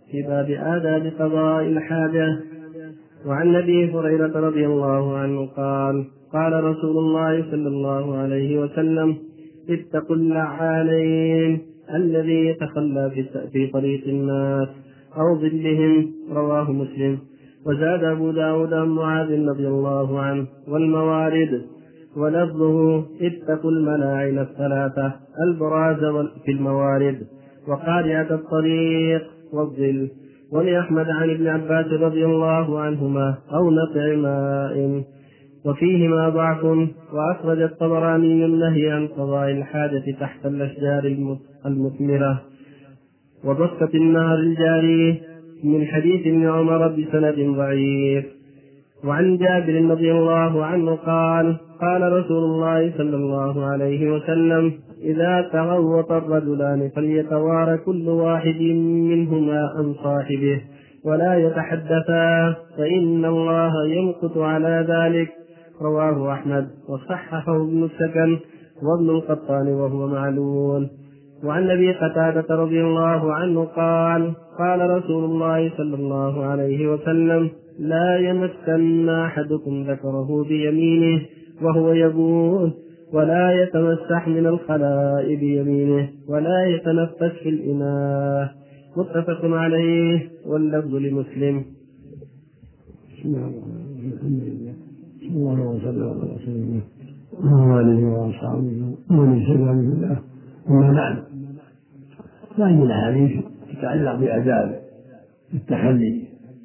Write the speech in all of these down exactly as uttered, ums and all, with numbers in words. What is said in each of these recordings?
في باب آداب قضاء الحاجة. وعن أبي هريرة رضي الله عنه قال قال رسول الله صلى الله عليه وسلم اتقوا اللعانين الذي يتخلى في طريق الناس أو ظلهم. رواه مسلم. وزاد أبو داود عن معاذ رضي الله عنه والموارد، ولفظه اتقوا الملاعن الثلاثة البراز في الموارد وقارعة الطريق والظل. ولأحمد عن ابن عباس رضي الله عنهما أو نقع ماء، وفيهما ضعف. وأخرج الطبراني النهي عن قضاء الحاجة تحت الأشجار المثمرة وضفة النهر الجاري من حديث ابن عمر بسند ضعيف. وعن جابر رضي الله عنه قال قال رسول الله صلى الله عليه وسلم إذا تغوط الرجلان فليتوارى كل واحد منهما عن صاحبه ولا يتحدثا فإن الله يمقت على ذلك. رواه أحمد وصححه ابن السكن وابن القطان وهو معلول. وعن أبي قتادة رضي الله عنه قال قال رسول الله صلى الله عليه وسلم لا يمسن أحدكم ذكره بيمينه وهو يبول، ولا يتمسح من الخلاء بيمينه، ولا يتنفس في الإناء. متفق عليه واللفظ لمسلم. بسم الله الرحمن الرحيم. صلى الله وسلم على رسول الله وآله وأصحابه ومن اهتدى بهداه. أما بعد، فإن الأحاديث تتعلق بآداب التخلي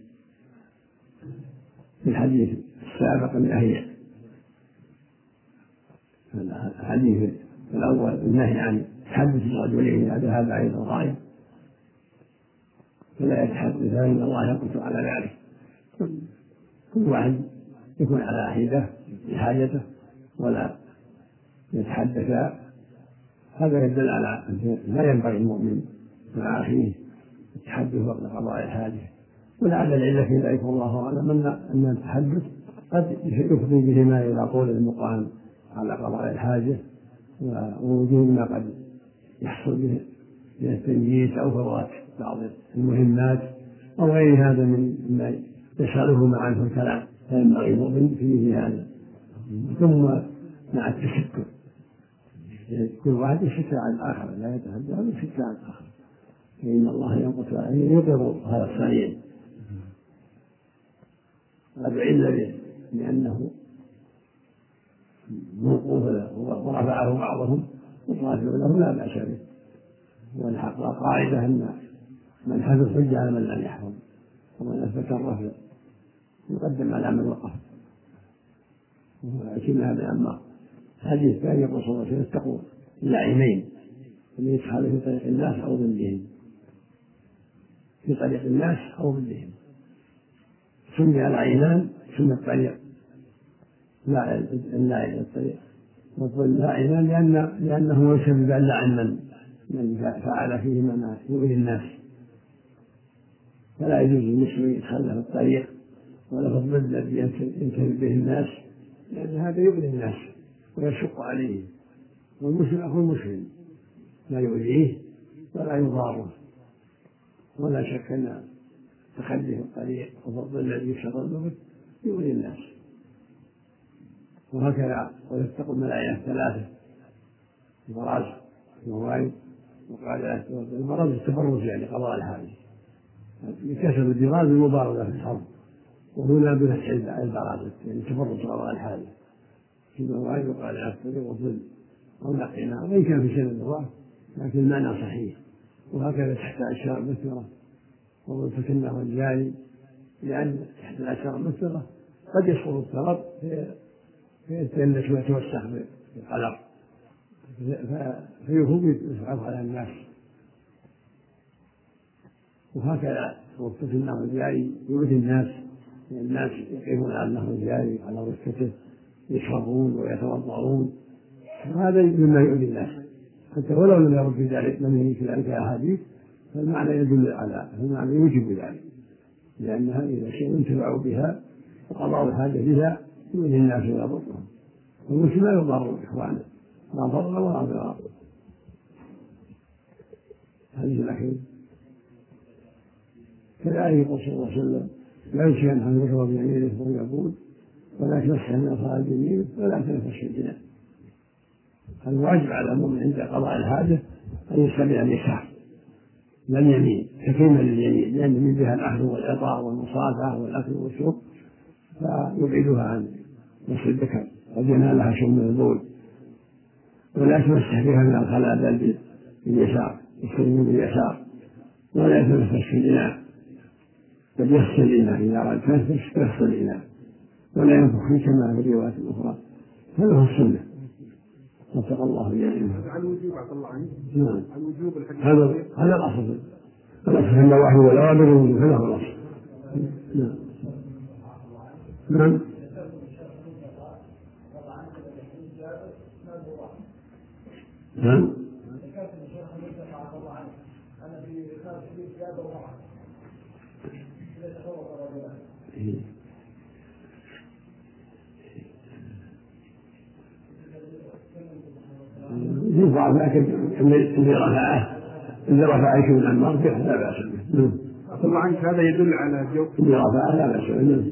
في الحديث السابق النهي. الحديث الأول النهي عن تحدث الرجلين، هذا هذا أيضا غاية، فلا يتحدثان، الله يقص على ذلك. كل واحد يكون على حدة بحاجته ولا يتحدث. هذا يدل على أن لا ينبغي المؤمن مع أخيه التحدث وقت قضاء الحاجة. ولعل العلة في ذلك والله أعلم أن التحدث قد يفضي بهما إلى طول المقام على قضاء الحاجة ووجود ما قد يحصل به من التنجيس أو فوات بعض المهمات أو غير هذا مما يسأله مع عنه الكلام، فينبغي المؤمن في مثل هذا. ثم مع التشكر، كل واحد يشكر على الآخر، لا يتحدث ولا يشكر على الآخر، فإن الله ينقص عليه يقر هذا الصنيع. هذا علة لأنه موقوف له ورفعه بعضهم وطافع له لا بأس به. والحق قاعدة أن من حفظ حجة على من لم يحفظ، ومن أثبت الرفع يقدم على من وقف. ولكن هذا أما حديث ثاني يقول صلى الله عليه وسلم اتقوا اللعينين الذي يسحب في طريق الناس أو ظلهم، في طريق الناس أو ظلهم. سمي العينان سمي الطريق لا اللاعن الطريق، والظل لاعنان لأن لأنه يسبب أن لعن من من فعل فيه ما يؤذي الناس. فلا يجوز للمسلم يتخلى في الطريق ولا في الظل الذي ينتهي به الناس، لأن هذا يؤذي الناس ويشق عليه. والمسلم أخو المسلم لا يؤذيه ولا يضاره. ولا شك أن تخلي في الطريق وفي الظل الذي يشتغل به يؤذي الناس. وهكذا ويتقوا الملاعين الثلاثة: البراز والموارد وقاعدة البراز التبرز، يعني قضاء الحاجة بكسر الدراز المبارزة في الحرب، وهنا بفتح البراز يعني تبرز قضاء الحاجة في الموارد وقاعدة الطريق والظل أو نقينا، وإن كان في سنة الضعف لكن المعنى صحيح. وهكذا تحت أشياء مثمرة وظلفتنه الجاري، لأن تحت الأشياء المثمرة قد يسقط التراب فيتنش ويتوسخ بالقلق فيفوق يصعب على الناس. وهكذا وقت النهر الجاري يؤذي الناس، الناس يقيمون على النهر الجاري على وسطه يشربون ويتوضؤون، وهذا مما يؤذي الناس حتى ولو لم يرد في ذلك لم يجد في ذلك أحاديث، فالمعنى يدل على المعنى يوجب ذلك، لأنها إذا شيء ينتفع بها وقضاء الحاجة بها يؤذي الناس ولا يضرهم. والمسلم لا يضر إخوانه لا ضر ولا ضرار. الحديث الأخير كذلك يقول صلى الله عليه وسلم لا يمشي أن يشرب بيمينه ويقول ولا تمسح من أصابع يمينه ولا تنفس في الجنان. الواجب على المؤمن عند قضاء الحاجة أن يستمع اليسار لا اليمين تكريما لليمين، لأن من بها الأخذ والعطاء والمصافحة والأكل والشرب فيبعدها عن نصف الذكر قد ينالها شيء من البول. ولا يتمسح بها من الخلاء بل باليسار يستلم باليسار، ولا يتنفس في الإناء بل يغسل الإناء إذا أراد يتنفس يغسل الإناء، ولا ينفخ فيه كما في الروايات الأخرى. هذا هو السنة. وفق الله جميعا. عن الوجوب عفى الله عنك. نعم. عن وجوب الحديث. هذا هذا الأصل. الأصل في النواهي والأوامر والوجوب، هذا هو الأصل. نعم. نعم. نعم. ينفع لكن اللي رفعه اللي رفع شيء من النار لا بأس به. عفى الله عنك هذا يدل على جو اللي رفعه لا بأس به.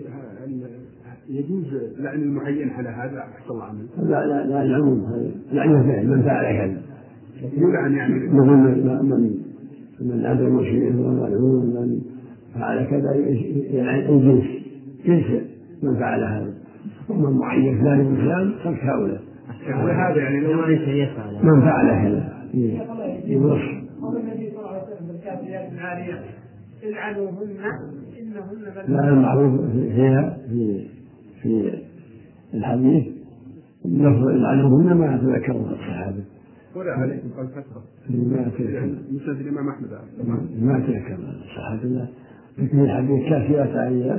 يجوز لعن المعين على هذا عفى الله عنك. لا لا لا العموم لعنه فعل من فعل كذا يلعن يعني من من من عاد المشركين والملعون من فعل كذا يلعن الجنس جنس من فعل هذا، ومن معين فلان من فلان صرف هؤلاء هذا يعني لو ليس يفعل من فعل كذا يوصف. قول النبي صلى الله عليه وسلم بالكافيات العاريات العنوهن انهن لا المعروف هي في في الحديث لفظ العنوهن ما تذكره الصحابه ولا عليه قال فتره ما تذكر مسند الامام احمد ما تذكر الصحابه، لكن الحديث كافيات عاريات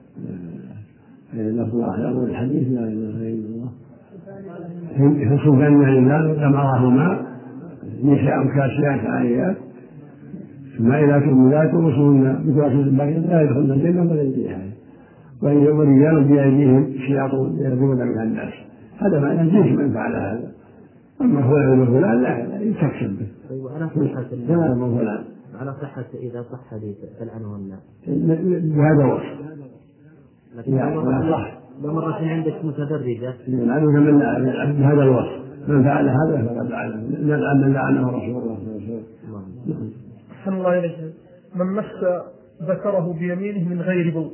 لفظ أول الحديث لا إله إلا الله فصوفان يعني لا أمرهما نساء كاسيات عاريات مائلات مميلات ورسولنا بكراسة الباقية لا يدخلن الجنة ولا يجيها، ورجال بأيديهم شياط يهدون من الناس. هذا معنى جنس من فعل هذا. أما فلان وفلان لا يستكشف به. أيوة على صحة فلان فلان على صحة إذا صح حديث العنوان بهذا وصف. لكن لو مرة عندك متدرجة العنوان من هذا الوصف من فعل هذا فقد لعن من لعنه رسول الله صلى الله عليه وسلم. أحسن الله إليك. من مس ذكره بيمينه من غير بول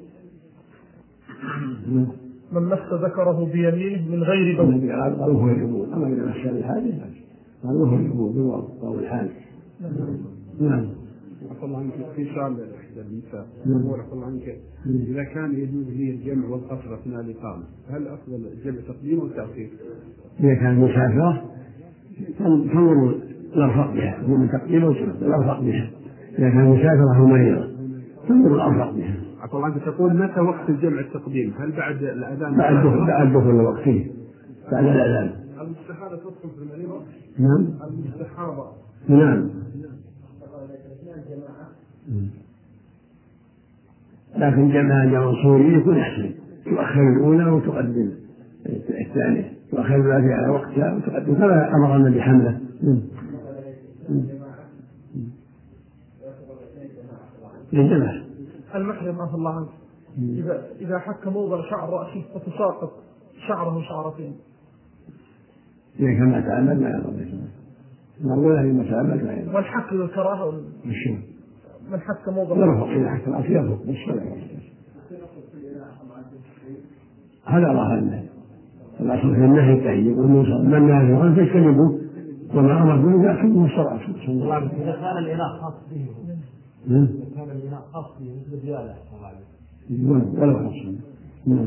من مس ذكره بيمينه من غير بول قالوا هو الجبول، أما إذا مس الحاجة قالوا هو الجبول بالواو أو الحال. نعم. عفى الله عنك في سؤال للنساء يقول عفى الله عنك إذا كان يجوز لي الجمع والقصر أثناء الإقامة هل أفضل الجمع تقديم أو تأخير؟ إذا كان مسافرة فانظروا الأرفق بها من تقديم أو تأخير الأرفق بها. إذا كان مسافرة أو مريضة فانظروا الأرفق بها. عفى الله عنك تقول متى وقت الجمع التقديم؟ هل بعد الأذان؟ بعد دخول بعد دخول وقته بعد الأذان. المستحاضة تدخل في المريضة؟ نعم. المستحاضة نعم. لكن جمع جمع صوري يكون أحسن، تؤخر الأولى وتقدم الثانية، تؤخر الأولى على وقتها وتقدم كما أمر النبي حمله. للجمع. المحرم عفى الله عنك إذا إذا حك موضع شعر رأسه فتساقط شعره شعرتين. إذا كان ما تعمد ما يضر. نقول هذه ما تعمد ما يضر. والحك للكراهة مشي. من حك موضع يرفق إذا حك رأسه يرفق بس هذا الله النهي. الأصل في النهي التهيئ والنصر من نهى عنه فاجتنبوه وما أمر به فأتموا الصلاة. إذا كان الإله خاص به إذا كان الإله خاص به مثل الزيادة ولو خاص. نعم.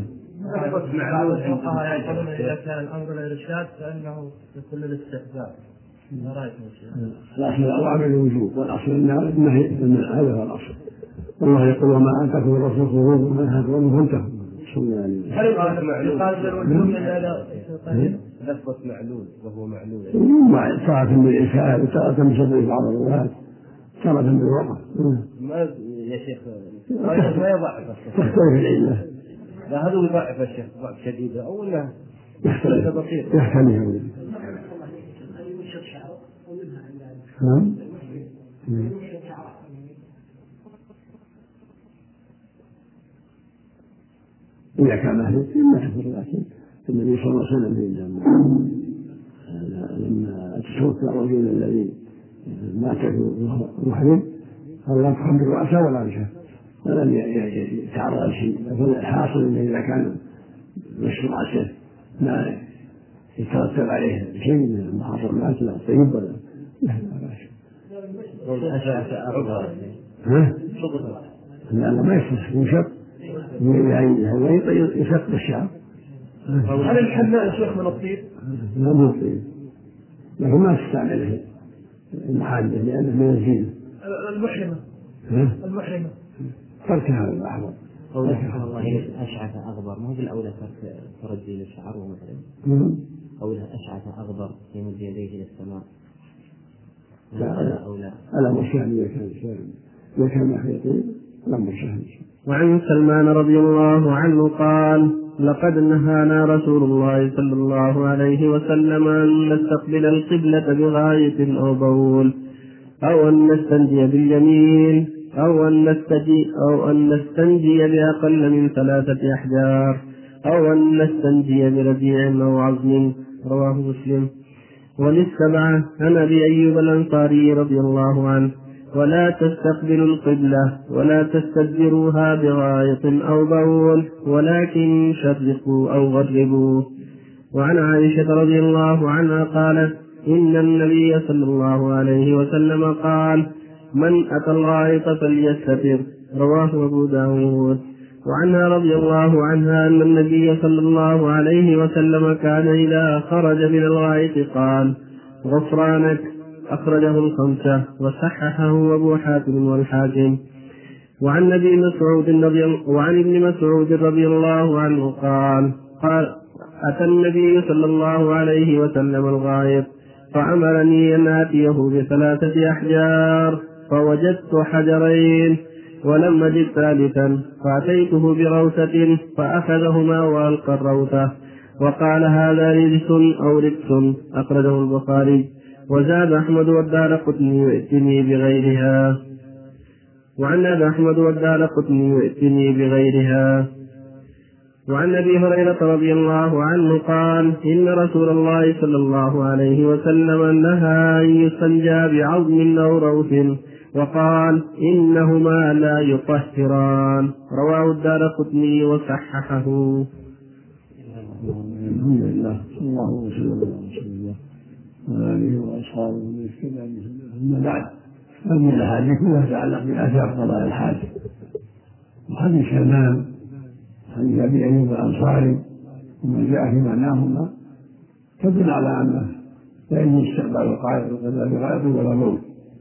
إذا كان الأمر الإرشاد فإنه يكون للاستحباب. ما رأيكم شيء؟ الأصل الأوامر الوجوب والأصل النهي هذا هو الأصل. الله يقول وما أتاكم الرسول خذوه وما نهاكم عنه فانتهوا. هل يقال بالوجوب من لفظة معلول وهو معلول؟ تارة بالإساءة وتارة بسبب بعض الروايات تارة بالوقف. ما يا شيخ ما يضعف تختلف العلة. لا هذا يضعف الشيخ ضعف شديد أو لا يختلف بسيط. يختلف. نعم. إذا كان أهل الدين ما يكفر، لكن النبي صلى الله عليه وسلم لما توفي الرجل الذي مات محرم قال لا تخمر رأسه ولا وجهه ولم يتعرض شيء. فالحاصل أنه إذا كان مشط رأسه ما يترتب عليه شيء من المحرمات لا طيب ولا لا لا لا ما يصلح يشق يشق بالشعر. هل الحناء يا شيخ من الطيب؟ لا من الطيب، لكن ما تستعمله المحادة لأنه من الزينة. المحرمة المحرمة تركها الأحوال. قولها الله أشعث أغبر ما هو بالأولى ترك ترجي للشعر ومحرم. قولها أشعث أغبر يمد يديه إلى السماء لا أولى ألا مشاهد إذا كان شاهد إذا كان محيطين لا مشاهد. وعن سلمان رضي الله عنه قال لقد نهانا رسول الله صلى الله عليه وسلم أن نستقبل القبلة بغاية أو بول أو أن نستنجي باليمين أو أن نستجي أو أن نستنجي بأقل من ثلاثة أحجار أو أن نستنجي برجيع أو عظم. رواه مسلم. وللسبعة عن أبي أيوب الأنصاري رضي الله عنه ولا تستقبلوا القبلة ولا تستدبروها بغائط أو بول ولكن شرقوا أو غربوا. وعن عائشة رضي الله عنها قالت إن النبي صلى الله عليه وسلم قال من أتى الغائط فليستتر. رواه أبو داود. وعنها رضي الله عنها أن النبي صلى الله عليه وسلم كان إذا خرج من الغائط قال غفرانك. أخرجه الخمسة وصححه أبو حاتم والحاكم. وعن ابن مسعود رضي وعن ابن مسعود رضي الله عنه قال قال أتى النبي صلى الله عليه وسلم الغائط فأمرني أن آتيه بثلاثة أحجار فوجدت حجرين ولم أجد ثالثا فأتيته بروثة فأخذهما وألقى الروثة وقال هذا رجس أو رجس. أخرجه البخاري. وزاد أحمد والدارقطني وائتني بغيرها. وعن أبي أحمد والدارقطني وائتني بغيرها. وعن أبي هريرة رضي الله عنه قال إن رسول الله صلى الله عليه وسلم نهى أن يستنجى بعظم أو روث وقال إنهما لا يطهران. رواه الدارقطني وصححه. الحمد لله صلى الله وسلم على رسول الله وعلى آله وأصحابه ومن اهتدى بهداه. أما بعد فمن الأحاديث كلها تتعلق بآثار قضاء الحاج. وحديث سلمان حديث أبي أيوب الأنصاري ومن جاء في معناهما تدل على أنه لا يجوز استقبال القائد القبلة بغائط ولا بول،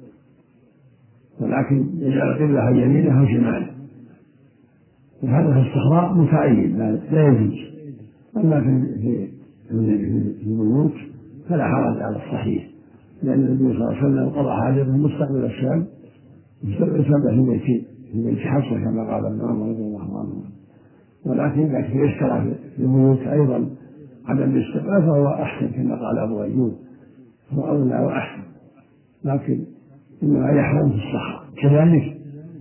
ولكن يجعل القبلة يمينه وشماله، وهذا في الصحراء متعين لا يجوز. أما في في البيوت فلا حرج على الصحيح، لأن النبي صلى الله عليه وسلم قضى حاجته مستقبل الشام مستقبل الشام في بيت في بيت حفصة كما قال الإمام رضي الله عنه. ولكن إذا يشترى في البيوت أيضا عدم الاستقبال فهو أحسن كما قال أبو أيوب، هو أولى وأحسن، لكن إنما يحرم في الصحراء. كذلك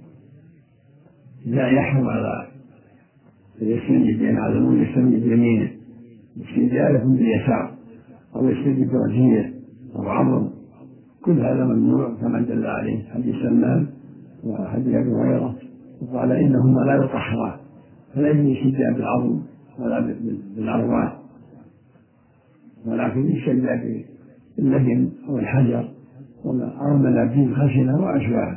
لا يحرم على يستنجي بين عدمون يستنجي بيمينه يستنجي يكون باليسار أو يستنجي برجية أو عظم، كل هذا ممنوع كما دل عليه حديث سلمان وحديث أبي هريرة وقال إنهما لا يطهران، فلا يجوز الاستنجاء بالعظم ولا بالعروات، ولكن يستنجى باللبن أو الحجر أو منابيذ خشنة وأشباهها.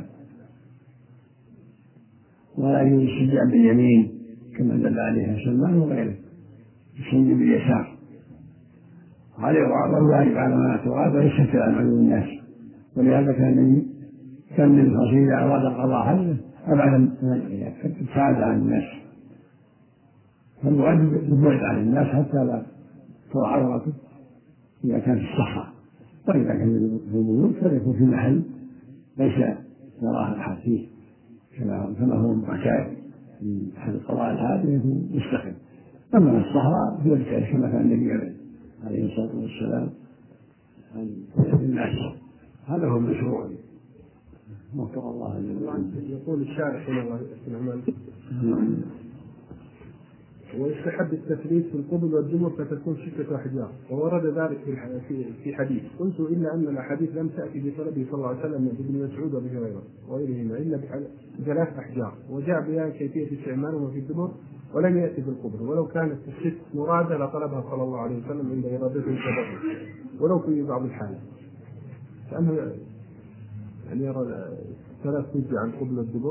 ولا يجوز الاستنجاء باليمين كما دل عليها سلمان وغيره، يستنجي باليسار. عليه وعظم ذلك على ما تغاد ويستتر عن عيون الناس، ولهذا كان كان من الفصيل إذا أراد قضاء حجه أبعد ابتعد عن الناس، فالواجب البعد عن الناس حتى لا ترى عورته إذا كان في الصحراء. وإذا كان في البيوت فليكن في محل ليس يراه أحد فيه كما هو معتاد في محل قضاء الحاجة يكون مستقل. أما في الصحراء فيبتعد كما كان النبي عليه الصلاة والسلام عن الناس. هذا هو المشروع وفق الله جل وعلا. يقول الشارح هنا ويستحب التثليث في القبل والدبر فتكون ستة أحجار، وورد ذلك في في حديث. قلت إلا أن الأحاديث لم تأتي بطلبه صلى الله عليه وسلم من ابن مسعود وابي هريرة وغيرهما إلا بثلاث أحجار، وجاء بيان كيفية استعمالهم في الدبر ولم يأتي في القبر، ولو كانت الست مرادة لطلبها صلى الله عليه وسلم عند إرادته التبرع ولو في بعض الحالات. كأنه يعني يرى ثلاث تجي عن قبل الدبر.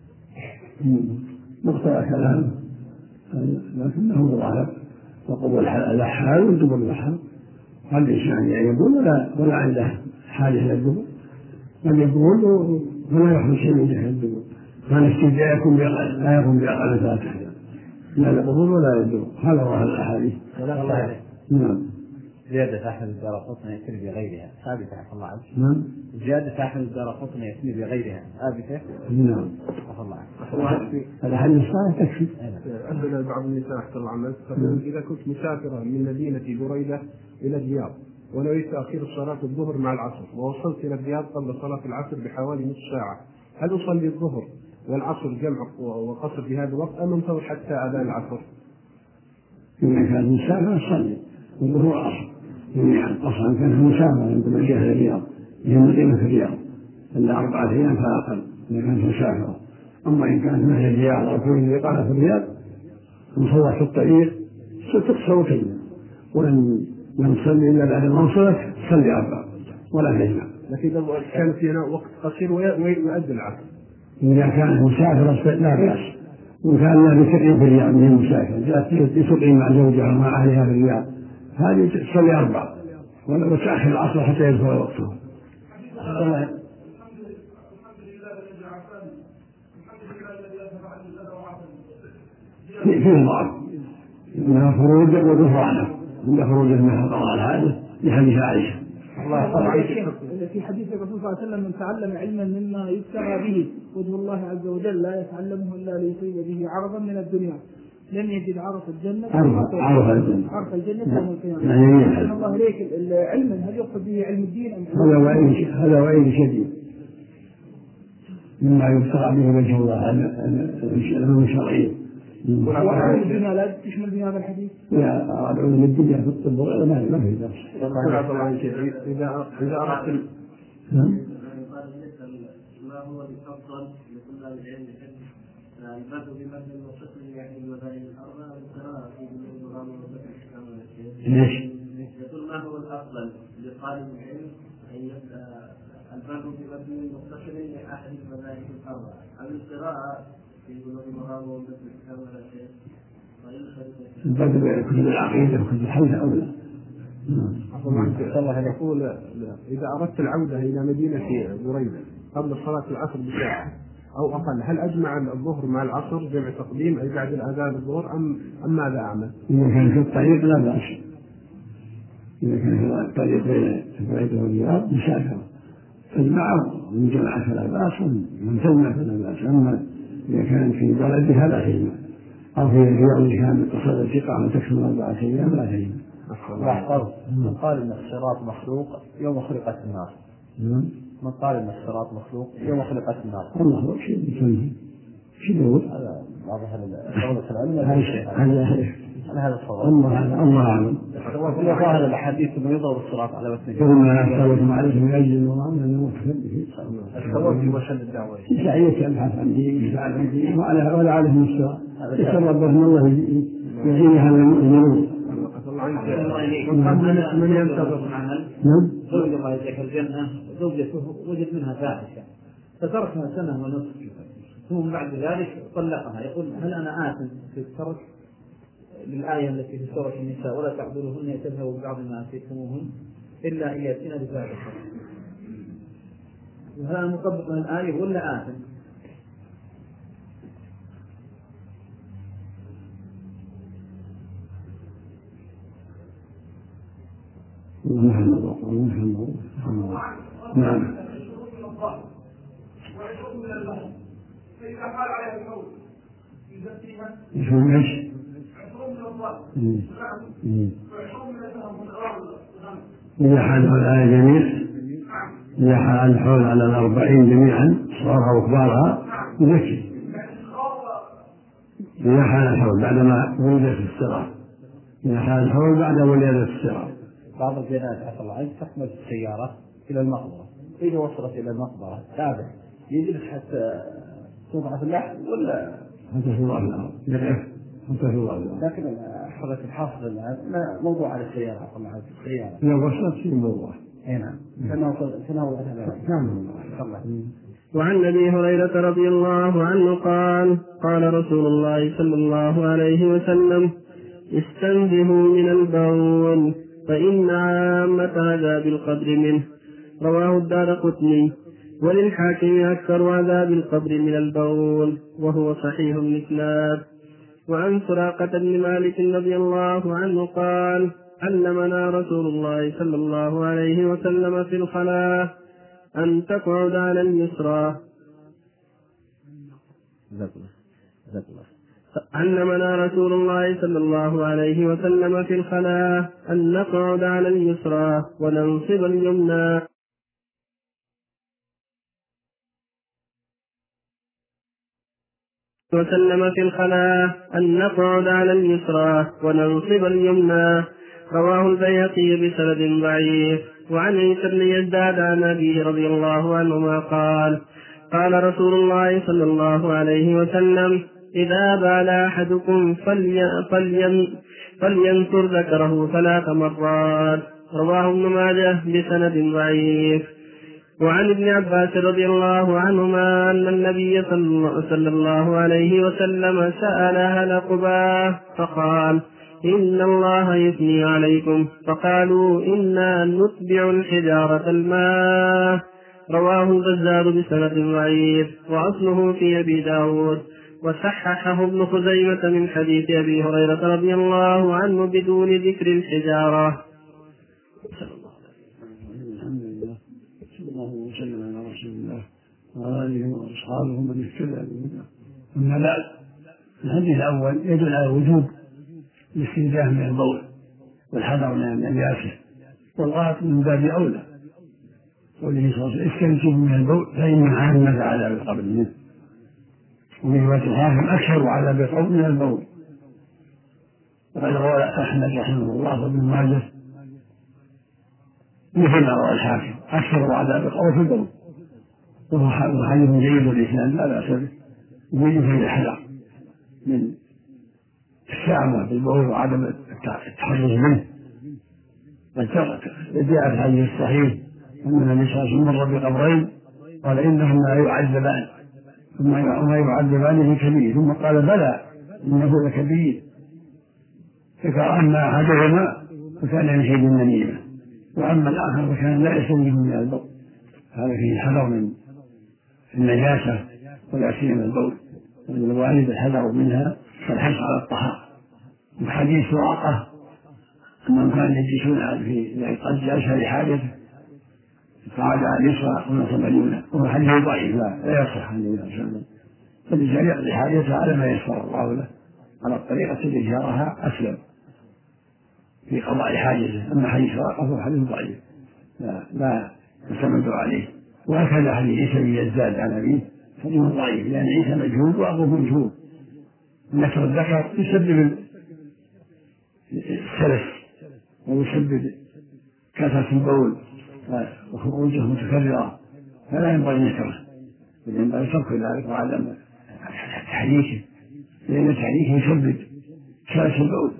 مقتضى كلام لكنه ظاهر وقبل الأحال والدبر الأحال. هل الإنسان يقول ولا ولا عنده حاجة إلى الدبر؟ من يقول ولا يخرج شيء من جهة الدبر، كان الاستبداء يكون بأقل لا يكون بأقل ثلاثة لا القبول ولا الدبر. هذا هو الأحاديث. نعم. زيادة أحمد الدارقطني يأتي بغيرها ثابتة عفى الله عنك. نعم. زيادة أحمد الدارقطني يأتي بغيرها ثابتة. نعم. عفى الله عنك. الأحاديث الصحيحة تكفي. أبدا بعض النساء أحسن الله عنك تقول إذا كنت مسافرا من مدينة بريدة إلى الرياض ونويت تأخير صلاة الظهر مع العصر ووصلت إلى الرياض قبل صلاة العصر بحوالي نصف ساعة، هل أصلي الظهر والعصر جمع وقصر في هذا الوقت أم انتظر حتى أذان العصر؟ إذا كان مسافر يصلي الظهر والعصر جميعا، أصلا كان مسافر عندما جاء إلى الرياض هي مدينة الرياض إلا أربعة أيام فأقل إذا كانت مسافرة. أما إن كانت مثل الرياض أو كل إقامة في الرياض وصلت في الطريق ستقصر وتجمع، ولن لم تصلي إلا بعد ما وصلت تصلي أربعة ولا تجمع. لكن إذا كان فينا وقت قصير ويؤدي العصر إذا كانت مسافرة لا بأس، وكان لا بتقيم في الرياض من المسافر جاءت تقيم مع زوجها ومع أهلها في الرياض هذه تصلي أربعة وتأخر العصر حتى يدخل وقته. فيه ضعف إنها خروج وغفرانه عند خروجه من قضاء الحادث لحديث عائشة. في حديث الرسول صلى الله عليه وسلم من تعلم علما مما يبتغى به وجه الله عز وجل لا يتعلمه إلا ليصيب به عرضا من الدنيا لم يجد عرف الجنة عرف الجنة عرف الجنة يوم القيامة. أن الله عليك علما هل يقصد به علم الدين أم هذا وعيد هذا وعيد شديد مما يبتغى به وجه الله العلم الشرعي. وعلم الدنيا لا تشمل بهذا الحديث؟ لا علم الدنيا في الطب ما ما في درس. إذا إذا أردت ما هو الأفضل لطلاب العلم البدء بمثل المقصد يعني المذاهب الأربعة والقراءة في النظام والفقه الإسلامي. ليش؟ يقول ما هو الأفضل لطالب العلم أن يبدأ البدء بمثل المقصد لأحد المذاهب الأربعة أو القراءة في النظام والفقه الإسلامي. البدء بكتب العقيدة وكتب الحديث أولى. الله يقول إذا أردت العودة إلى مدينة بريدة قبل صلاة العصر بساعة أو أقل هل أجمع الظهر مع العصر جمع تقديم أي بعد الأذان الظهر أم أم ماذا أعمل؟ إذا كان في الطريق لا بأس، إذا كان في الطريق بين بريدة والرياض مسافر تجمعه من جمع فلا بأس ومن تجمع فلا بأس. أما إذا كان في بلدها لا تجمع أو في الرياض إذا كان قصد الثقة تكمل أربعة أيام لا تجمع. من قال ان الصراط مخلوق يوم خلقت النار. من قال ان الصراط مخلوق يوم خلقت النار. الله هو شيء يسميه شيء يقول هذا بعض اهل العلم هذا هذا الصواب. الله الله اعلم. ظاهر الاحاديث انه يضرب الصراط على وثنين. ثم سالكم عليه من اجل الله من المتكلم الصواب في وشن الدعوه. سعيك ابحث عن دين يفعل عن دين وعلى ولا عليهم الصراط. يسال ربه ان الله يعين هذا المؤمنون. من ينتظر عمل زوج الله يجزاك الجنة زوجته وجد منها فاحشة فتركها سنة ونصف ثم بعد ذلك طلقها. يقول هل أنا آثم في الترك للآية التي في سورة النساء ولا تعذروهن يتذهبوا ببعض ما آتيتموهن إلا أن يأتينا بفاحشة؟ هل أنا مطبق من الآية ولا آثم؟ محمد محمد نعم. فإذا حال عليها الحول يزكيها يشوف ايش؟ إذا حال الآية جميع إذا حال الحول على الأربعين جميعا صغارها وكبارها يزكي إذا حال الحول بعدما ولدت الصغار، إذا حال الحول بعد ولادة الصغار. بعض الجنازات عفى الله عنك تحمل السيارة إلى المقبرة، إذا وصلت إلى المقبرة تابع يجلس حتى توضع في اللحم ولا حتى توضع في الأرض؟ حتى توضع في الأرض. لكن حضرتك الحاصل الآن موضوع على السيارة عفى الله عنك السيارة. لا وصلت في الموضوع. أي نعم. كما كما هو نعم. وعن أبي هريرة رضي الله عنه قال قال رسول الله صلى الله عليه وسلم: استنزهوا من البول فإن عامة عذاب القبر منه. رواه الدارقطني. وللحاكم أكثر عذاب القبر من البول، وهو صحيح الإسناد. وعن سراقة بن مالك رضي الله عنه قال: علمنا رسول الله صلى الله عليه وسلم في الخلاء أن تقعد على اليسرى. علمنا رسول الله صلى الله عليه وسلم في الخلاء أن نقعد على اليسرى وننصب اليمنى وسلم في الخلاء أن نقعد على اليسرى وننصب اليمنى. رواه البيهقي بسند ضعيف. وعن عيسى بن يزداد عن أبيه رضي الله عنهما قال: قال رسول الله صلى الله عليه وسلم: إذا بال أحدكم فلينثر ذكره ثلاث مرات. رواه ابن ماجه بسند ضعيف. وعن ابن عباس رضي الله عنهما أن النبي صلى الله عليه وسلم سأل أهل قباء فقال: إن الله يثني عليكم، فقالوا: إنا نتبع الحجارة الماء. رواه البزار بسند ضعيف، وأصله في أبي داود، وصححه ابن خزيمة من حديث أبي هريرة رضي الله عنه بدون ذكر الحجارة. الحمد لله، صلى الله وسلم على رسول الله وعلى آله وأصحابه من اهتدى بهداه. أما بعد، الحديث الأول يدل على وجوب الاستنزاه من البول والحذر من النجاسة، والغائط من باب أولى. قوله صلى الله عليه وسلم: استنزهوا من البول فإن عامة عذاب القبر منه. وفي رواية الحاكم: أكثر عذاب القبر من البول. وقد روى أحمد رحمه الله وابن ماجه مثل ما روى الحاكم: أكثر عذاب القبر في البول، وهو حديث جيد والإسلام لا بأس به، يريد فيه الحذر من الشعوة بالبول وعدم التحرز منه. بل جاء في الحديث الصحيح أن النبي صلى الله عليه وسلم مر بقبرين قال: إنهما يعذبان ثم يعذبان في كبير، ثم قال: بلى إنه لكبير. ذكر أما أحدهما فكان يمشي بالنميمة، وأما الآخر فكان لا يستنزه من البول. هذا فيه حذر من النجاسة ولا سيما البول، ومن الوالد الحذر منها فالحرص على الطهارة. وحديث سراقة أنهم كانوا يجلسون في قد جلس لحاجته فقعد على اليسرى ونصب اليمنى، وهو حديث ضعيف لا يصح عن النبي صلى الله عليه وسلم. فالإنسان يقضي حاجته على ما يسر الله له على الطريقة التي جارها أسلم في قضاء حاجته. أما حديث سراقة فهو حديث ضعيف لا لا يعتمد عليه. وهكذا حديث عيسى بن يزداد عن أبيه حديث ضعيف، لأن عيسى مجهول وأبوه مجهول. نشر الذكر يسبب السلس ويسبب كثرة البول وخروجه متكررة، فلا ينبغي أن يكره، بل ينبغي ترك ذلك وعدم تحريكه، لأن تحريكه يسبب سلس البول.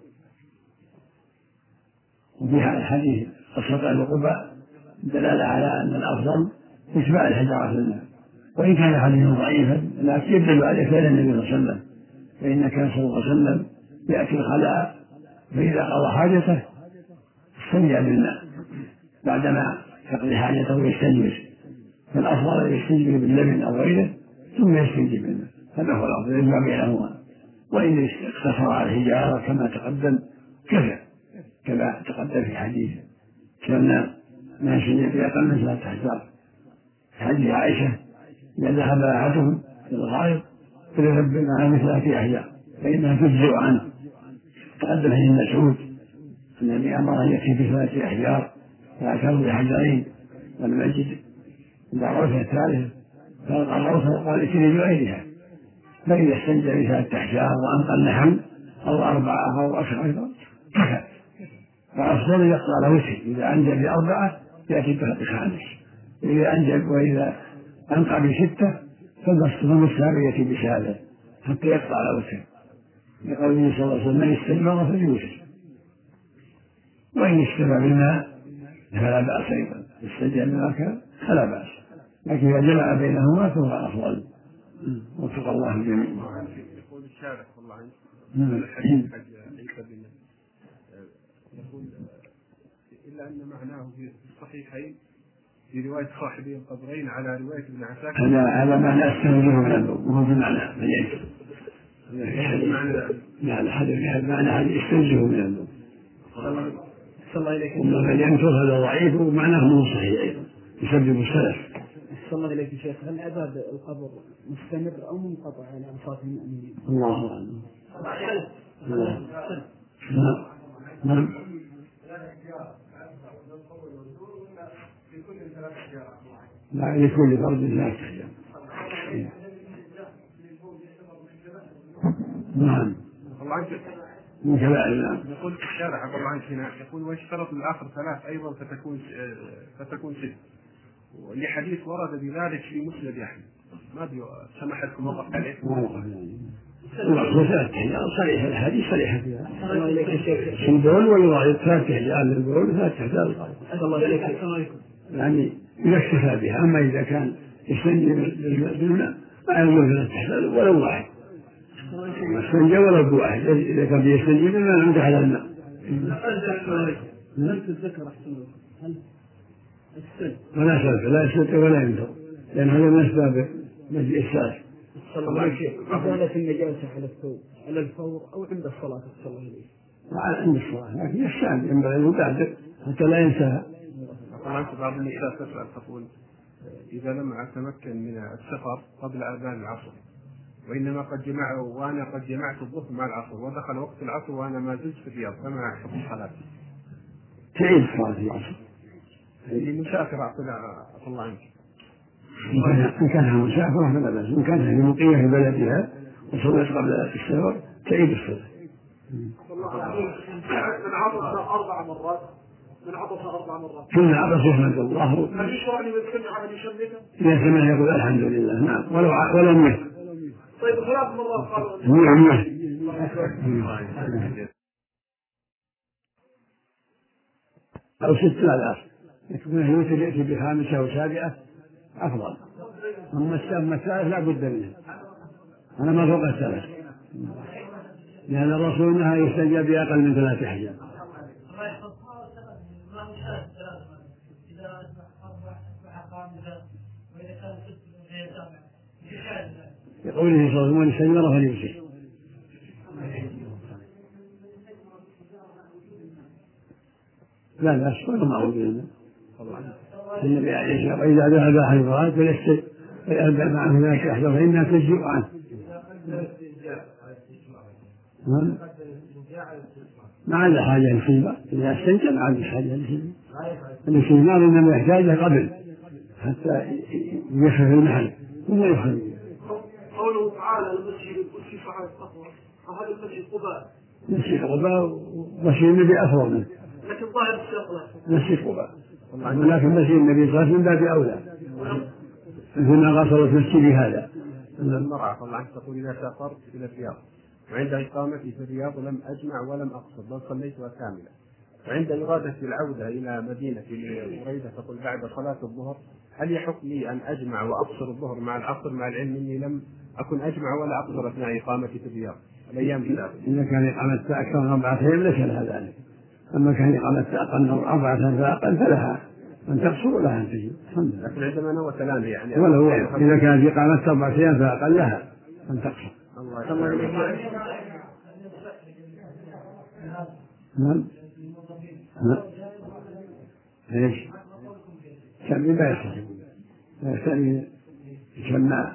وفي هذا الحديث قصة أهل قباء دلالة على أن الأفضل اتباع الحجارة للماء، وإن كان حديث ضعيفا لكن يدل على فعل النبي صلى الله عليه وسلم، فإن كان صلى الله عليه وسلم يأتي الخلاء فإذا قضى حاجته استنجى بالماء بعدما يقضي حاجته ويستنجز، فالأفضل أن يستنجي باللبن أو غيره ثم يستنجي بالماء، هذا هو الأفضل يجمع بينهما. وإن اقتصر على الحجارة كما تقدم كفى، كما تقدم في حديث كان ما يستنجي بأقل من ثلاثة أحجار. حديث عائشة: إذا ذهب أحدهم إلى الغائط فليذهب معها مثل في أحجار فإنها تجزئ عنه. تقدم حديث مسعود أن النبي أمر أن يأتي بثلاثة أحجار فأتاه بحجرين ولم يجد إلا الروثة الثالثة فألقى الروثة وقال: ائتني بغيرها، فإذا استنجى بثلاث أحجار وأنقى اللحم أو أربعة أو عشرة كفى. فأفضل يقطع له وتر، إذا أنجب بأربعة يأتي بخامس، إذا أنجب وإذا أنقى بستة فالنصف يأتي بسابع حتى يقطع له وتر، لقوله صلى الله عليه وسلم: من استجمر فليوتر، وإن استمع بالماء فلا بأس أيضا، استجمع بالماء فلا بأس، لكن إذا جمع بينهما فهو أفضل. وفق الله الجميع. يقول الشارع صلى الله عليه وسلم الحديث حج عيسى بن يقول إلا أن معناه في الصحيحين في رواية صاحبي القبرين على رواية ابن عساكر. هذا هذا معنى استنجه من النوم، وهو في معنى لا الحديث هذا معنى هذه استنجه من النوم. صلى الله إليك. وما ينكر هذا ضعيف ومعناه مو صحيح أيضا، يسبب السلف. صلى الله إليك شيخ، هل عذاب القبر مستمر أو منقطع على أنفاس المؤمنين؟ الله أعلم. نعم نعم. لا، لكل فرد لا تحجب. نعم. من كبائر. يقول الشارع عبد الله عنك هنا يقول: ويشترط الآخر ثلاث أيضا فتكون فتكون ست، ولحديث ورد بذلك في مسند أحمد. ما أدري سمحتكم وقف عليه. الله ثلاث أحجار صريحة، الحديث صريحة فيها. في البول والغائط ثلاث أحجار للبول ثلاث أحجار للغائط. يعني إذا اكتفى بها، أما إذا كان يستنجي بالماء ما يلزم ثلاث أحجار ولو واحد، استنجى ولو بواحد، إذا كان يستنجي بالماء لم تحل الماء. هل تتذكر أحسن هل السلف ولا سلف لا يستطيع ولا ينفع، لأن هذا من أسباب مجيء السلف. صلى الله عليه وسلم إزالة النجاسة على الثوب على الفور أو عند الصلاة صلى الله عليه وسلم؟ وعلى عند الصلاة، لكن يستعد ينبغي أن يبادر حتى لا ينساها. طبعا بعض النساء تسأل تقول: إذا لم أتمكن من السفر قبل أذان العصر، وإنما قد جمع وأنا قد جمعت الظهر مع العصر ودخل وقت العصر وأنا ما زلت في الرياض، فما حكم صلاتي؟ تعيد صلاة العصر. اللي مسافر أعطي الله عنك. إن كانها مسافرة فلا بأس، إن كانها مقيمة في بلدها وصلت قبل السفر تعيد الصلاة. من عطس أربع مرات من عطس أربع مرات كل عطس يحمد الله. هل يشرع لي من عمل يشمته؟ إذا سمع يقول الحمد لله. نعم. ولو ولو مية. طيب ثلاث مرات قالوا مية مية أو ست لا بأس، يكون يوتر يأتي بخامسة أو سابعة أفضل. أما الثالث لا بد منه، أنا ما فوق الثلاث، لأن الرسول نهى يستجاب بأقل من ثلاث أحجار. يقوله صلى الله عليه وسلم: استجمر فليوتر. لا لا أشكر معه بيننا النبي عليه الصلاة والسلام: وإذا ذهب أحد الفرائض فليأربع معه ذلك أحد فإنها تجزئ عنه. ما عاد حاجة للخيبة، إذا استنجى ما عاد حاجة للخيبة. الاستجمار إنما يحتاج قبل حتى يخفف المحل ثم يخرج. قوله تعالى: المسجد القدس على التقوى، وهذا المسجد قباء. مسجد قباء مسجد النبي أفضل منه، لكن ظاهر الشغلة مسجد قباء، ولكن مسجد النبي صلى الله عليه وسلم من باب أولى، مثل غسلت مسجدي هذا. المرأة صلى الله عليه وسلم تقول: إذا سافرت إلى الرياض وعند إقامتي في الرياض لم أجمع ولم أقصر بل صليتها كاملة، وعند إرادة العودة إلى مدينة بريدة تقول بعد صلاة الظهر، هل يحق لي أن أجمع وأقصر الظهر مع العصر مع العلم أني لم أكن أجمع ولا أقصر أثناء إقامتي في الرياض الأيام الثلاثة؟ إذا كان إقامتها أكثر من أربعة أيام ليس لها ذلك، أما كان إقامتها أقل من أربعة فأقل فلها أن تقصر ولها أن تجمع. لكن عندما نوى ثلاثة يعني ولو إذا كانت إقامتها أربعة أيام فأقل لها أن تقصر. الله يسلمك. نعم نعم. ليش؟ سمي لا يحتاج، سمي يسمى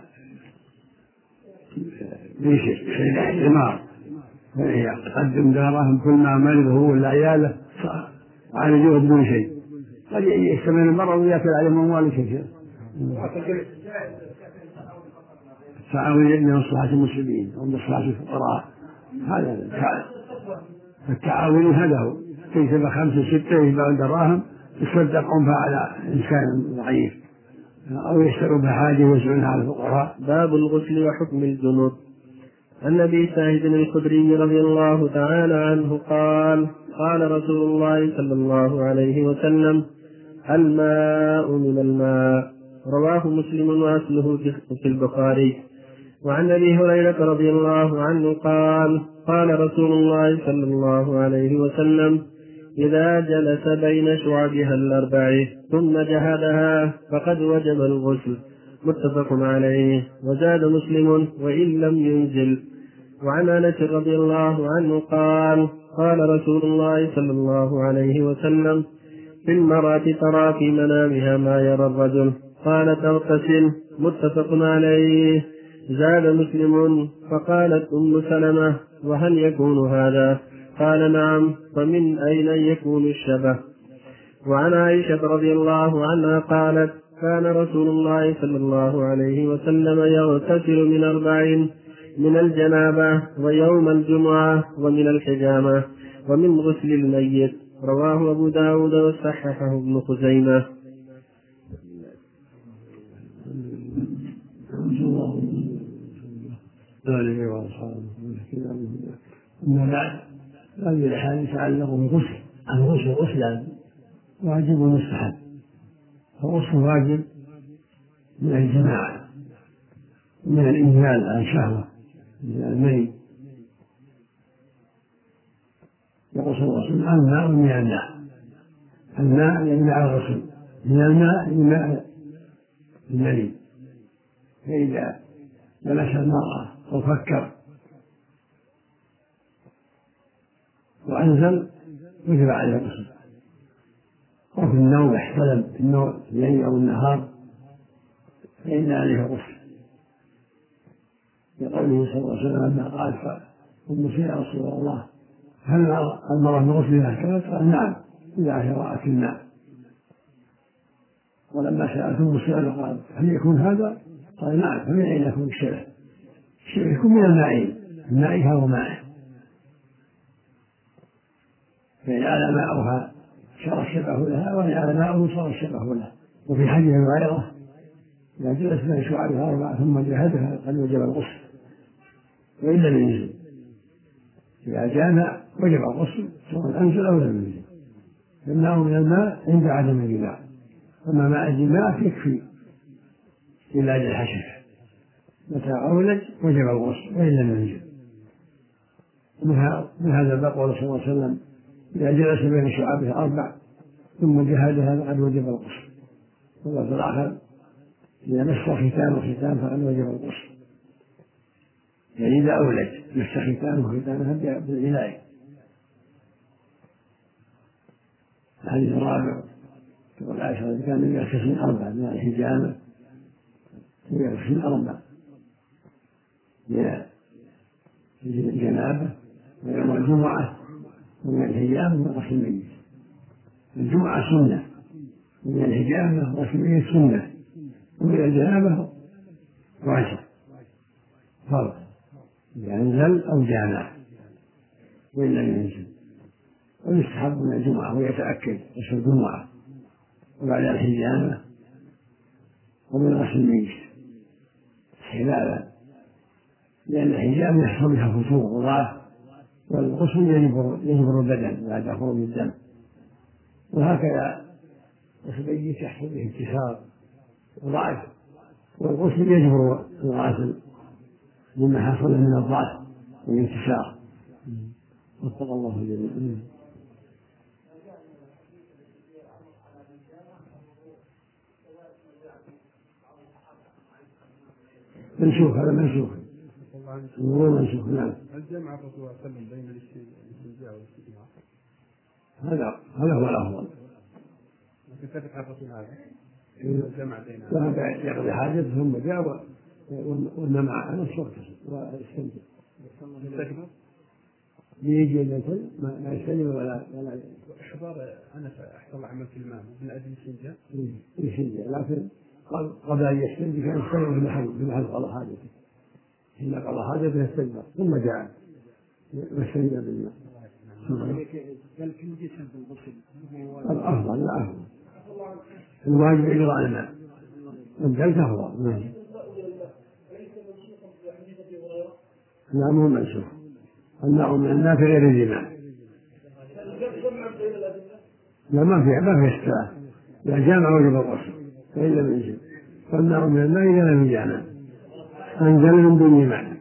بيشر شيء حمار، يقدم دارهم كل ما مرض هو ولا عياله عالجوه بدون شيء، قد يستمر المرض ويأكل عليهم أموال كثيرة. تعاون لمصلحة المسلمين أو مصلحة الفقراء، هذا التعاون. هذا هو كيف خمسة ستة يباع دراهم يصدقون بها على إنسان ضعيف أو يشتروا بها حاجة يوزعونها على الفقراء. باب الغسل وحكم الجنوب. عن أبي سعيد الخدري رضي الله تعالى عنه قال قال رسول الله صلى الله عليه وسلم: الماء من الماء. رواه مسلم وأصله في البخاري. وعن أبي هريرة رضي الله عنه قال قال رسول الله صلى الله عليه وسلم: إذا جلس بين شعبها الأربع ثم جهدها فقد وجب الغسل. متفق عليه. وزاد مسلم: وإن لم ينزل. وعن أنس رضي الله عنه قال قال رسول الله صلى الله عليه وسلم: في المرأة ترى في منامها ما يرى الرجل، قال تغتسل. متفق عليه. زاد مسلم: فقالت أم سلمة: وهل يكون هذا؟ قال: نعم. فمن أين يكون الشبه؟ وعن عائشة رضي الله عنها قالت: كان رسول الله صلى الله عليه وسلم يغتسل من أربع: من الجنابة، ويوم الجمعة، ومن الحجامة، ومن غسل الميت. رواه أبو داود وصححه ابن خزيمة. أما بعد، هذه الأحاديث تعلق بالغسل. الغسل غسلان: واجب ومستحب. فالغسل واجب من الجماعة، من الإنزال عن شهوة، من المني، يغسل غسل عن الماء ومن الماء. الماء يمنع الغسل، من الماء يمنع المني. فإذا لمس المرأة أو فكر وأنزل وجب عليه الغسل. وفي النوم احتلم في النوم الليل أو النهار فإن عليه الغسل، لقوله صلى الله عليه وسلم لما قال أم سلمة: يا رسول الله، هل المرأة من غسلها كذا؟ قال: نعم، إذا رأت الماء. ولما سألت أم سلمة قال: هل يكون هذا؟ قال: نعم. فمن أين يكون الشبه؟ الشبه يكون من الماء، مائها ومائه. فإن على ماؤها صار الشبه لها، وإن على ماؤه صار الشبه لها. وفي حديث هريرة: إذا جلس بين شعابها أربعة ثم جهدها قد وجب الغسل وإن لم ينزل. إذا جامع وجب الغسل سواء أنزل أو لم ينزل. الماء من الماء عند عدم الجماع، أما ماء الجماع يكفي علاج الحشفة. متى أولج وجب الغسل وإن لم ينزل. من هذا الباب قال صلى الله عليه وسلم: إذا جلس بين شعابها أربع ثم جهدها فقد وجب الغسل. واللفظ الآخر: إذا مس ختان وختان فقد وجب الغسل. يعني إذا أولج مس ختان وختانها بالعناية. الحديث الرابع تقول عائشة: كان يغتسل أربع: من الحجامة ويغتسل أربع من الجنابة، ويوم الجمعة، ومن الحجامة ومن غسل الميت. الجمعة سنة، ومن الحجامة وغسل الميت سنة، ومن الجنابة واجب فرض إذا أنزل أو جامع وإن لم ينزل. ويستحب من الجمعة ويتأكد غسل الجمعة، وبعد الحجامة، ومن غسل الميت حلالا، لأن الحجامة يحصل بها فتور وضعف، والغسل يجبر يجبر البدن بعد خروج الدم. وهكذا غسل الميت يحصل به انكسار وضعف، والغسل يجبر الغاسل مما حصل من الضعف والانكسار. وفق الله جميعا. منسوخ، هذا منسوخ، المرور منسوخ. نعم. هل جمع الرسول صلى الله عليه وسلم بين الاستنجاء والاستجمار؟ هذا هذا هو الأفضل. لكن ثبت عن الرسول هذا الجمع بينها. ذهب يقضي حاجته ثم جاء ونام على نفس وقته واستنجى. يستجمر؟ يجي الانسان ما يستجمر ولا ولا احضار انا احضر عمل في الماء من اجل الاستنجاء. يستنجى، لكن قبل ان يستنجى كان يستنجى في محل في محل قضاء حاجته. حين قضى حاجته استجمر ثم جاء واستنجى بالماء. الأفضل لا أفضل الواجب إجراء الماء الجلد أفضل. لا مو منسوخ، الماء من الماء في غير الجماع. لا ما في ما في استواء، لا جامع وجب الغسل فإن لم ينزل، فالماء من الماء إذا لم يجامع أنزل من دون جماع.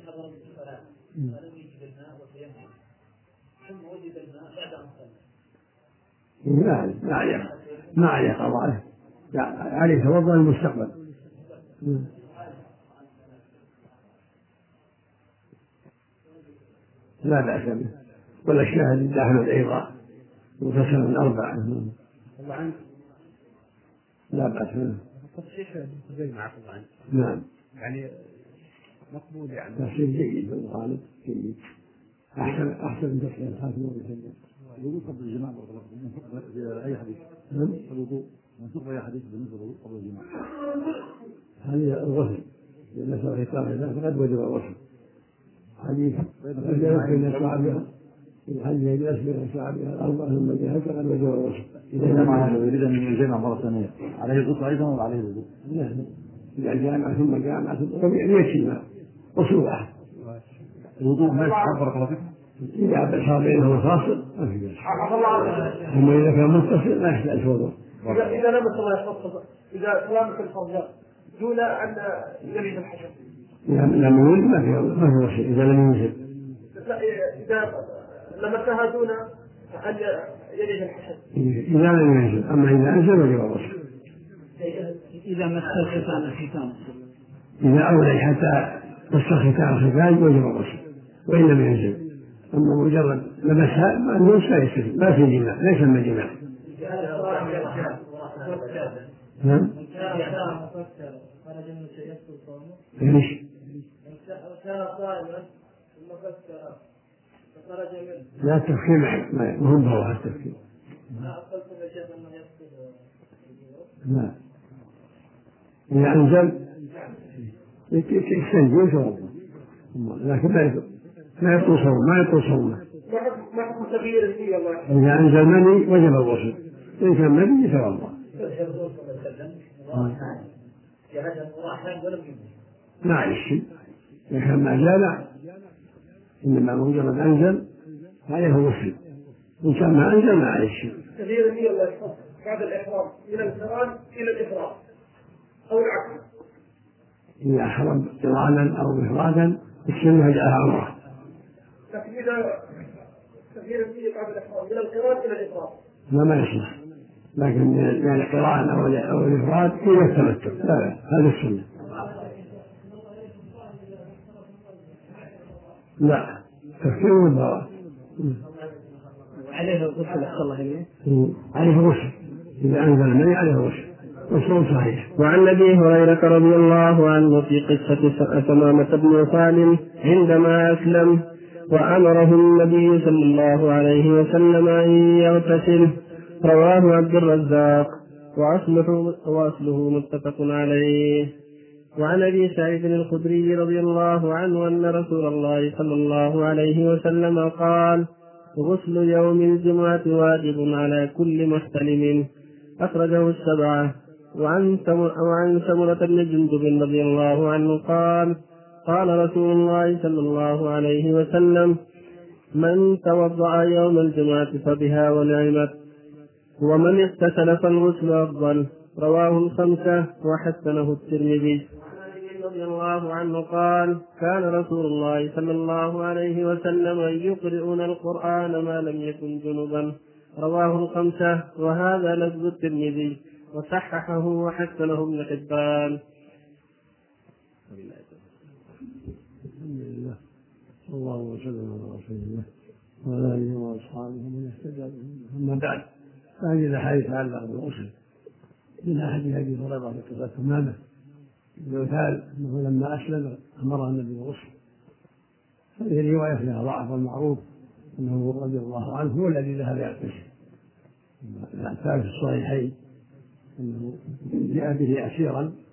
ما ما عليه ما عليه قضاء، عليه توضأ المستقبل. لا بأس به، ولا الشاهد أحمد أيضا مغتسل من أربعة لا بأس به. زي ما عفوا عنه. نعم يعني مقبول يعني. تفسير جيد بالغالب جيد، أحسن أحسن من تفسير الحاكم والمسلم. الوضوء قبل الجماع في أي حديث؟ الوضوء منسوخ بأي حديث بالنسبة للوضوء قبل الجماع؟ هذه الغسل إذا صار ختام إذا فقد وجب الغسل. حديث الجلس بين شعبها الحديث الجلس بين شعبها الأربعة ثم جهز فقد وجب الغسل. إذا جمع يريد أن يجمع مرة ثانية عليه الغسل أيضا ولا عليه الوضوء؟ لا إذا جامع ثم جامع ثم يكفي الماء غسل واحد. الوضوء ما يستحب بارك الله فيكم؟ إذا صار بينهما فاصل ما في بأس، ثم إذا كان متصل لا يحتاج وضوء. إذا إذا لم يتصل إذا سلامة الفرجاء دون أن يلد الحشم لم يولد ما في ما في غسل إذا لم ينزل. إذا لمسها دون أن يلد الحشم إذا لم ينزل، أما إذا أنزل وجب الغسل. إذا مس الختان الختان إذا أولي حتى مس الختان الختان وجب الغسل وإن لم ينزل، أما مجرد لمسها ما النص لا يستفيد، ما في جماع لا يسمى جماع. نعم خرج من يفطر صومه. ليش؟ كان صائما ثم فكر فخرج منه. لا التفكير ما هو هو التفكير. ما أقلتم يا شيخ أنه يفطر. لا إذا أنزل يستنجي ويتوضأ، لكن ما يطول صومه ما يطول صومه. ما حكم تغيير النية الله؟ إذا أنزل مني وجب الغسل، إن كان مني يتوضأ. ما يشي إذا كان ما جاء، إنما مجرد أنزل عليه غسل، إن كان ما أنزل ما يشي. تغيير النية الله يحفظ بعد الإحرام من القران إلى الإفراد أو العكس. إذا أحرم قرانا أو إفرادا السنة جاءها عمره. لكن إذا تغيير النية بعد الإحرام من القران إلى الإفراد لا ما يصلح، لكن من القران أو أو الإفراد إلى التمتع لا هذا السنة. لا تفكير والبراءة عليه غسل أحسن الله إليه. عليه غسل إذا أنزل المني عليه غسل والصوم صحيح. وعن أبي هريرة رضي الله عنه في قصة ثمامة بن سالم عندما أسلم وأمره النبي صلى الله عليه وسلم أن يغتسل، رواه عبد الرزاق وأصله, وأصله متفق عليه. وعن أبي سعيد الخدري رضي الله عنه أن رسول الله صلى الله عليه وسلم قال: غسل يوم الجمعة واجب على كل محتلم، أخرجه السبعة. وعن سمرة بن جندب رضي الله عنه قال: قال رسول الله صلى الله عليه وسلم: من توضأ يوم الجمعة فبها ونعمت، ومن اغتسل فالغسل أفضل. رواه الخمسة وحسنه الترمذي. رضي الله عنه قال: كان رسول الله صلى الله عليه وسلم يقرئنا القرآن ما لم يكن جنبا. رواه الخمسة وهذا لفظ الترمذي وصححه وحسنه ابن حبان. الحمد لله صلى الله وسلم على رسول الله وعلى آله وأصحابه ومن اهتدى بهديه. أما بعد، فهذه الأحاديث تتعلق بالغسل. من أحاديث أبي هريرة في قصة ثمامة يقال أنه لما أسلم أمر النبي بالغسل. هذه رواية فيها ضعف المعروف أنه رضي الله عنه هو الذي ذهب يغتسل. الثالث في الصحيحين أنه جاء به أسيرا